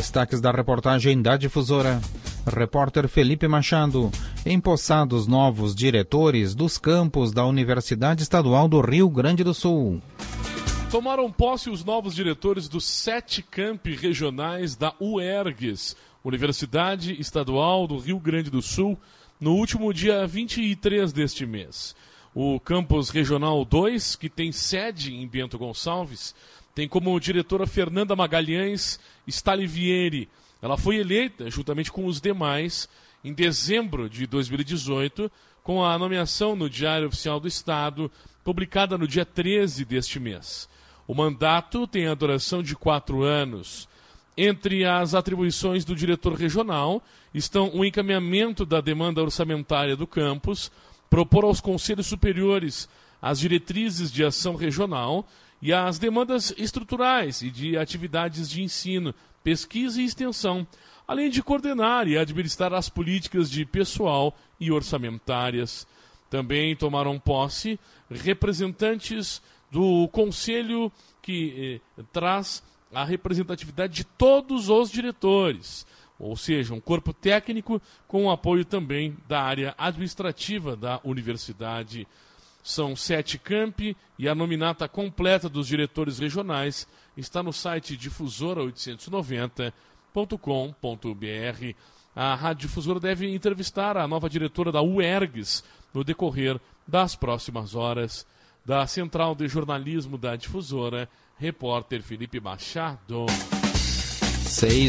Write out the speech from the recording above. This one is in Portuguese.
Destaques da reportagem da Difusora. Repórter Felipe Machado. Empossados novos diretores dos campos da Universidade Estadual do Rio Grande do Sul. Tomaram posse os novos diretores dos 7 campi regionais da UERGS, Universidade Estadual do Rio Grande do Sul, no último dia 23 deste mês. O Campus Regional 2, que tem sede em Bento Gonçalves, tem como diretora Fernanda Magalhães Stalivieri. Ela foi eleita, juntamente com os demais, em dezembro de 2018, com a nomeação no Diário Oficial do Estado, publicada no dia 13 deste mês. O mandato tem a duração de 4 anos. Entre as atribuições do diretor regional estão o encaminhamento da demanda orçamentária do campus, propor aos conselhos superiores as diretrizes de ação regional e as demandas estruturais e de atividades de ensino, pesquisa e extensão, além de coordenar e administrar as políticas de pessoal e orçamentárias. Também tomaram posse representantes do conselho que traz a representatividade de todos os diretores, ou seja, um corpo técnico com o apoio também da área administrativa da universidade. São 7 campi e a nominata completa dos diretores regionais está no site difusora890.com.br. A Rádio Difusora deve entrevistar a nova diretora da UERGS no decorrer das próximas horas. Da Central de Jornalismo da Difusora, repórter Felipe Machado.